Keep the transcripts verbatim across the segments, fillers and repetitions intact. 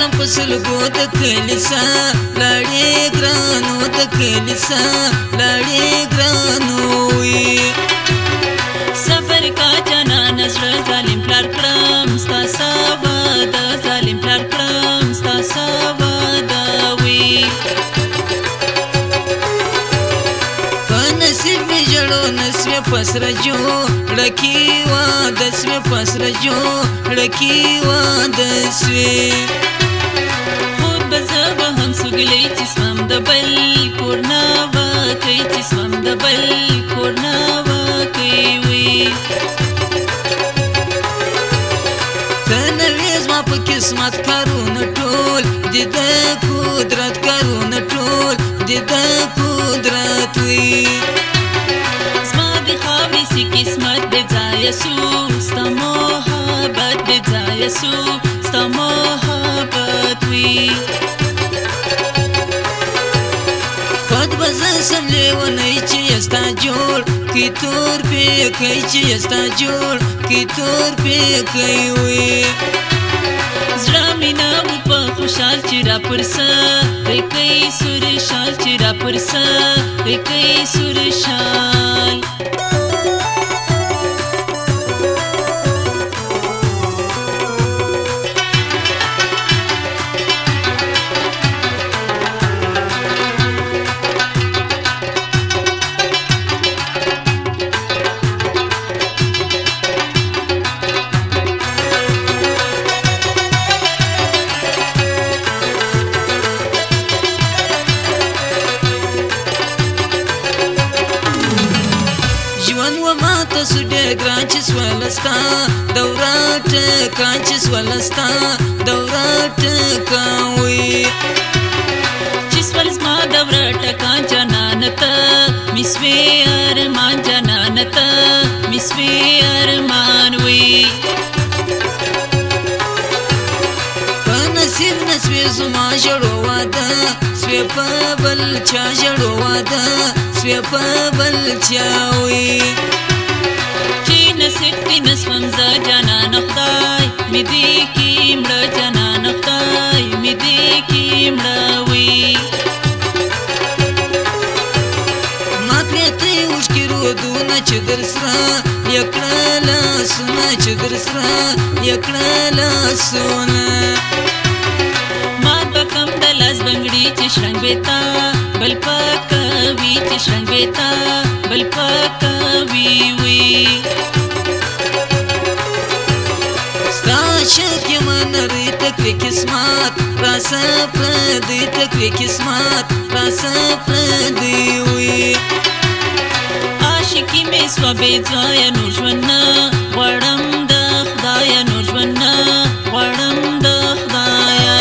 ځوان په سلګو د کلیسا لاړې ګرانو د کلیسا لاړې ګرانو وي صبر کا جانان زړه ظالم پلار کړم ستا سبا د ظالم پلار کړم ستا سبا د وي په نصیب مې ژړو نسوې پسره جوړه کې واده سوې پسره جوړه واده سوې خود به زه به هم سوګلی چې سوم د بل کور نه وکئ چې سوم د بل کور نه وکئ وي ته نه وې زما په قسمت کارونه ټول د ده قدرت کارونه ټول د ده قدرت وي زما د خاورې سي قسمت بې ځایه سو ستا محبت بې ځایه سو ستا محبت وي خود به زه سم لیونی چې ستا جوړ کی تور پیکی چې ستا جوړ کی تور پیکی وي زړه مې نه و په خوشحال چې را پر سر کوي سور شال چې را پر سر کوي سور شال تاسو ډېر ګران چې سولستا دوره ټکان چې سولستا دوره ټکان وي چې سول زما دوره ټکان جانانته مسوي ارمان جانانته مسوي ارمان وي په نصیب نسوې زما ژړو واده سوې په بل چا ژړو واده سوې په بل چا وي نصیب دی نسوم زه جانان خدای می دی کی مړه جانان خدای می دی کی مړه وي ما پرېتی اوښکې رودونه چې در سره یې کړه لاسونه چې در سره یې کړه لاسونه مات به کم د لاس بنګړي چې شرنګ بېتا بل پکوي چې شرنګ بېتا بل پکوي وي عاشق یم نری تکوی قسمت راسه پردی تکوی قسمت راسه پردی وی عاشقی می سوا بې ځایه نور ژوند نه غواړم د خدایه نور ژوند نه غواړم د خدایه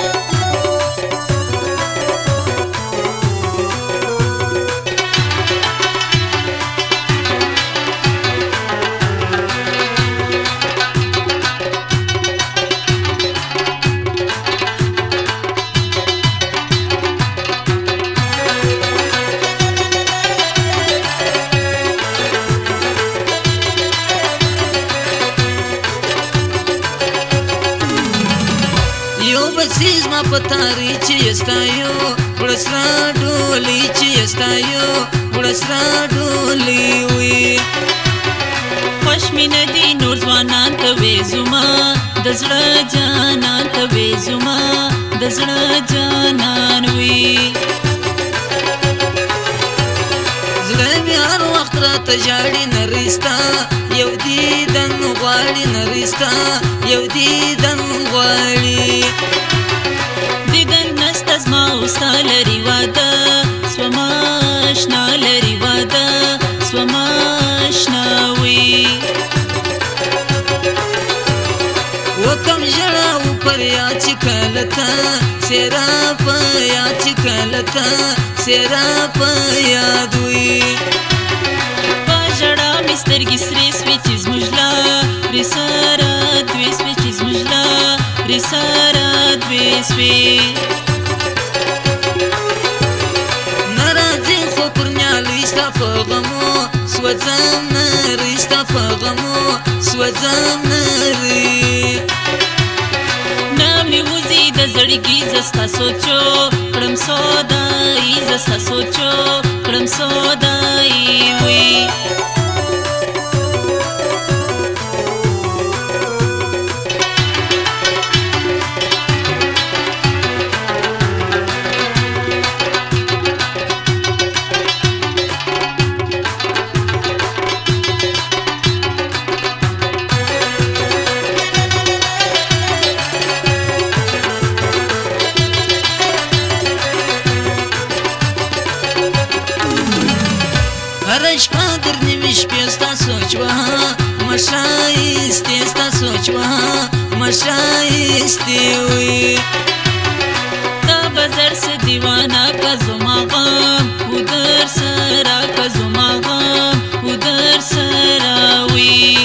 بسیز ما پتاری چې استایو ورسره ډولي چې استایو ورسره ډولي وي خوش مینه دي نور ځوانان ته وې زما د زړه جانان ته وې زما د زړه جانان وي زړه مې هر وخت راته ژاړي نرستا یو دیدن غواړي نرستا یو دیدن غواړي دیدن نسته زما او ستا لري واده سوما اشنا لري واده سوما اشنا وي وکم ژړه و پر یاد چې کله ته څېره په یاد چې کله ته څېره په یاد وي په ژړا مې سترګې سرې سوې چې زموږ لارې سره دوې سوې چې زموږ لارې سره دوې سوې نه راځې خو پر نیالۍ ستا په غمو سوځم نرۍ ستا په غمو سوځم نرۍ نه مې وځي د زړګي زستا سوچو کړم سودای زستا سوچو کړم سودای وي هر شپه در نیمې شپې ستا سوچ وها مشایستې ستا سوچ وها مشایستې وي تا بزر سے دیوانا کا زما غم ودر سرا کا زما غم ودر سرا وي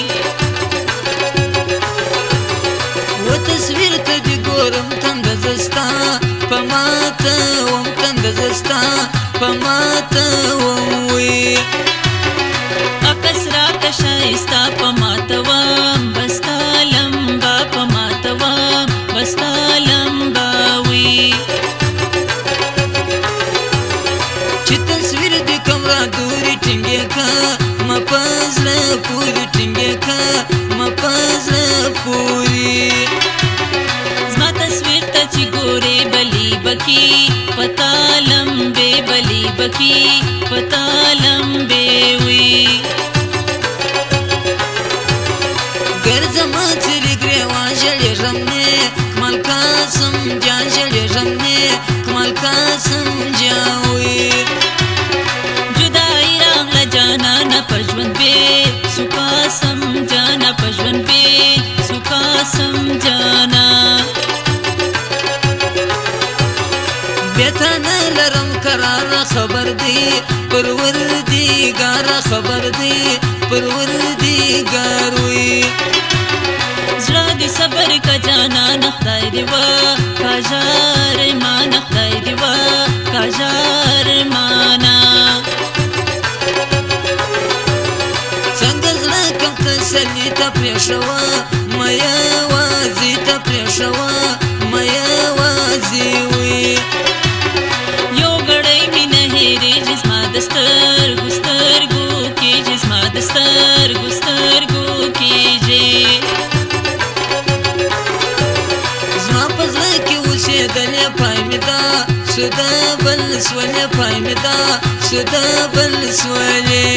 و تصویر ته دې ګورم تنده زستا په ماته وم تنده زستا په ماته وم وي اکس را کشایستا په ماتوام بستا لمبا په ماتوام بستا لمبا وي چې تصویر دې کمره دوري ټینګې کا مپزله پوري ټینګې کا مپزله پوري زما تصویر ته چې ګورې بلی بکی پتا لمبې بلی بکی پتا لمبې وي ګرځما څلې ګریوان ژړېږم نه کمال قاسم جان ژړېږم نه کمال قاسم جان وي جدائی راغله جانانه په ژوند بېل سو قاسم جانه په ژوند بېل سو قاسم جانه بیتانه لرم قراره خبر دی پروردګاره خبر دی پروردګار وي زړه دې صبر کا جانان خدای دې وا کاژار مان خدای دې وا کاژار مانا څنګه زړه کوم تسلی ته پرېښوه میا وازي ته پرېښوه میا وازي وي یو غړی مینه هېرېږي زما د سترګو سترګو کېږي زما د سترګو سترګو کېږي زما په زړه کې اوسېدلې پای مې ده سوده بل سولې پای مې ده سوده بل سولې